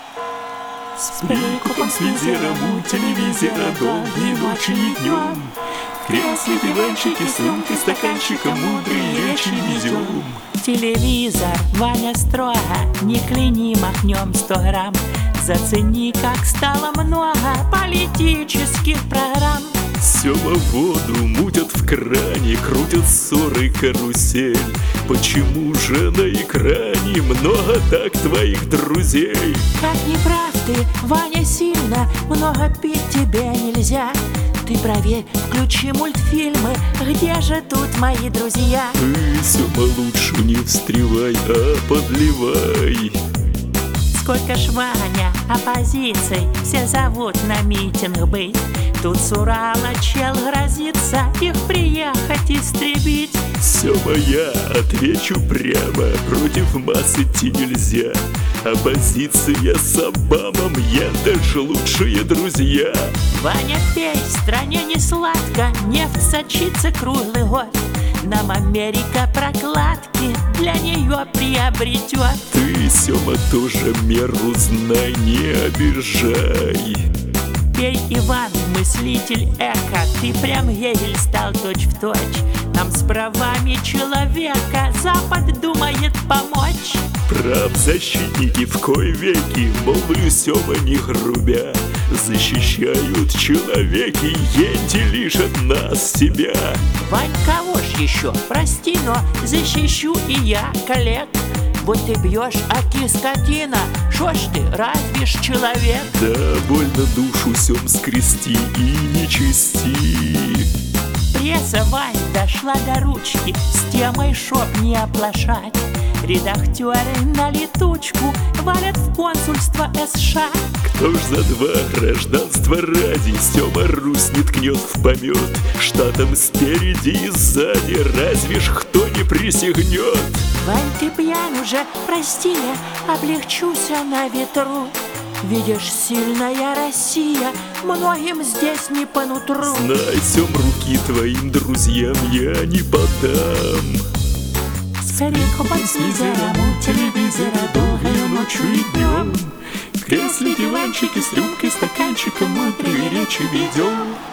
С перекупом, с лидером у телевизора долгие ночи и днем. В кресле диванчики, сумки, стаканчиком мудрые речи ведем. Телевизор, Ваня строго, не кляни, махнем 100 грамм. Зацени, как стало много политических программ. Сема воду мутят в кране, крутят ссоры карусель. Почему же на экране много так твоих друзей? Как не прав ты, Ваня, сильно, много пить тебе нельзя. Ты проверь, включи мультфильмы, где же тут мои друзья? Ты, Сема, лучше не встревай, а подливай. Сколько ж, Ваня, оппозиций, все зовут на митинг быть. Тут с Урала чел грозится их приехать истребить. Сема, я отвечу прямо, против масс идти нельзя. Оппозиция с Обамом, я даже лучшие друзья. Ваня, пей, в стране не сладко, нефть сочится круглый год. Нам Америка прокладки для нее приобретет. Ты, Сема, тоже меру знай, не обижай. Пей, Иван, мыслитель эко, ты прям Гегель стал точь-в-точь. Нам с правами человека Запад думает помочь. Правозащитники в кои веки, мол, Сема, не грубя, защищают человеки, енти лишь от нас себя. Вань, кого ж еще? Прости, но защищу и я коллег. Вот ты бьешь, аки скотина, шо ж ты, разве ж человек? Да, больно душу Сем скрести и не чести. Пресса, Вань, дошла до ручки с темой, шоп не оплошать. Редактеры на летучку валят в консульство США. Кто ж за два гражданства ради Сема Русь не ткнет в помет? Штатам спереди и сзади разве ж кто не присягнет? Вань, ты пьян уже, прости, я облегчуся на ветру. Видишь, сильная Россия многим здесь не по нутру. Знай, Сем, руки твоим друзьям я не подам. С перекупом, с лидером у телевизора долгою ночью и днем. В кресле диванчики с рюмкой, стаканчиком мудрые речи ведем.